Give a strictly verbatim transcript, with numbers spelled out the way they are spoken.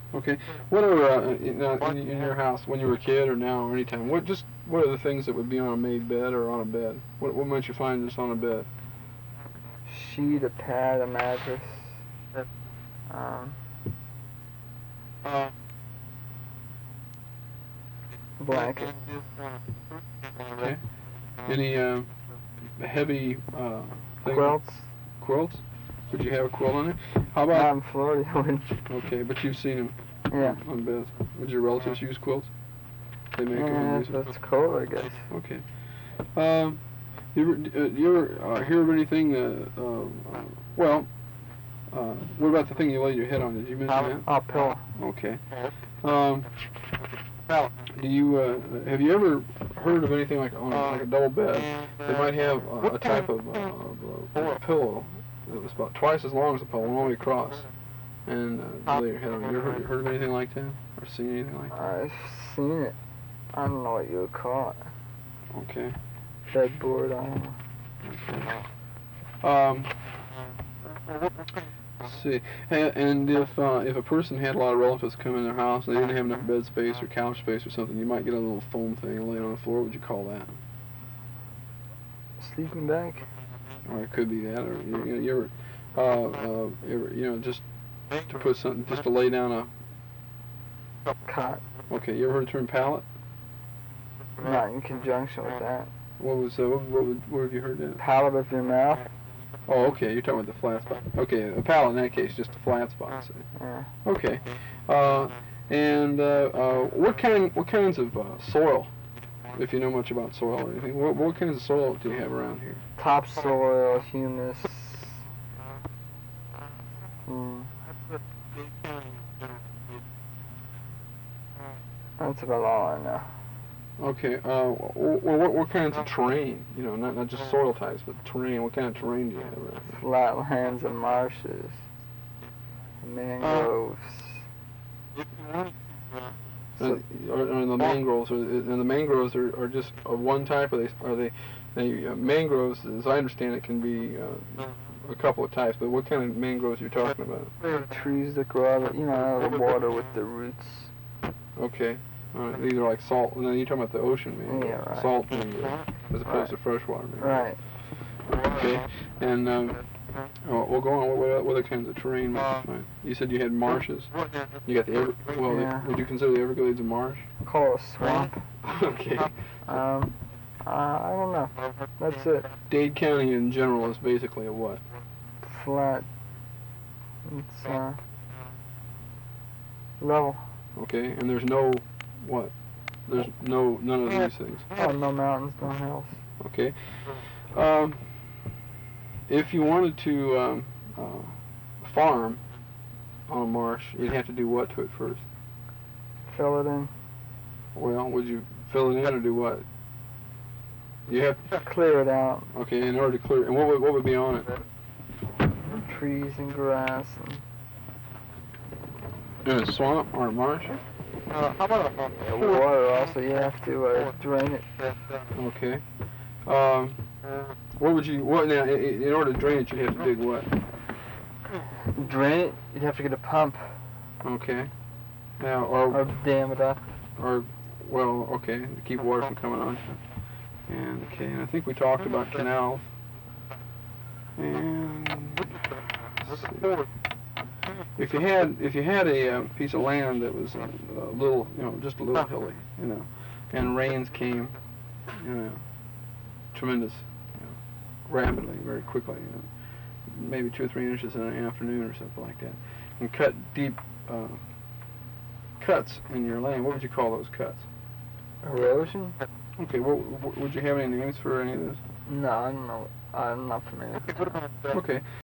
Okay. What are uh, in, uh, in in your house when you were a kid or now or anytime? What just what are the things that would be on a made bed or on a bed? What what might you find just on a bed? Sheet, a pad, a mattress. Um, blanket. Okay. Any uh, heavy uh, thing? Quilts. Quilts? Would you have a quilt on it? How Not about? in Florida, you wouldn't. Okay, but you've seen them Yeah. on, on beds. Would your relatives use quilts? They make them Yeah, and use them. that's cold, I guess. Okay. Um, you ever, uh, you ever uh, hear of anything? Uh, uh, uh, well, uh, what about the thing you lay your head on? Did you mention that? Oh, pillow. Okay. Um, do you uh, have you ever heard of anything like on like a double bed? They might have uh, a type of, uh, of uh, pillow that was about twice as long as a pillow, all the way across, and uh, you lay your head on it. You ever heard, heard of anything like that, or seen anything like that? I've seen it. I don't know what you would call it. Okay. Bedboard, I don't know. Okay. Um, let's see. And, and if uh, if a person had a lot of relatives come in their house and they didn't have enough bed space or couch space or something, you might get a little foam thing and lay it on the floor. What would you call that? Sleeping bag. Or it could be that, or you, you know, you ever, uh, uh, you, ever, you know, just to put something, just to lay down a. Cot. Okay, you ever heard the term pallet? Not in conjunction with that. What was uh, what, what, would, what have you heard that? Pallet of your mouth. Oh, okay, you're talking about the flat spot. Okay, a pallet in that case, just a flat spot. So. Yeah. Okay, uh, and uh, uh, what kind what kinds of uh, soil, if you know much about soil or anything, what, what kinds of soil do you have around here? Topsoil, humus. Hmm. That's about all I know. Okay, uh, well, what, what kinds of terrain, you know, not, not just soil types, but terrain, what kind of terrain do you have around here? Flatlands and marshes. Mangroves. And, are, are the mangroves, are, and the mangroves are, are just of one type, or they, are they, they uh, mangroves, as I understand it, can be uh, a couple of types, but what kind of mangroves are you talking about? Trees that grow out of, you know, out of the water with the roots. Okay. All right, these are like salt. No, you're talking about the ocean mangroves, Yeah, right. salt mangroves, as opposed Right. to freshwater mangroves. Right. Okay, and um, oh, we'll go on. What, what what other kinds of terrain might you find? You said you had marshes. You got the Ever. Well, Yeah. the, would you consider the Everglades a marsh? Call it a swamp. Okay. Um, uh, I don't know. That's it. Dade County in general is basically a what? Flat. It's uh level. Okay, and there's no what? There's no none of these things. Oh, no mountains, no hills. Okay. Um, if you wanted to um, uh, farm on a marsh, you'd have to do what to it first? Fill it in. Well, would you fill it in or do what? You have Clear it out. okay. In order to clear, and what would what would be on it? Trees and grass and In a swamp or a marsh? uh, water. Also, you have to uh, drain it. Okay. Um, what would you what now? i- i- In order to drain it, you'd have to dig what? Drain it. You'd have to get a pump Okay. Now, or or dam it up. or well, okay, to keep water from coming on. And okay, and I think we talked about canals. And let's see. If you had if you had a uh, piece of land that was a, a little, you know, just a little hilly, you know, and rains came, you know, tremendous, you know, rapidly, very quickly, you know, maybe two or three inches in an afternoon or something like that, and cut deep uh, cuts in your land. What would you call those cuts? Erosion? Okay, what, what would you have any names for any of those? No, I don't know. I'm not familiar. Okay.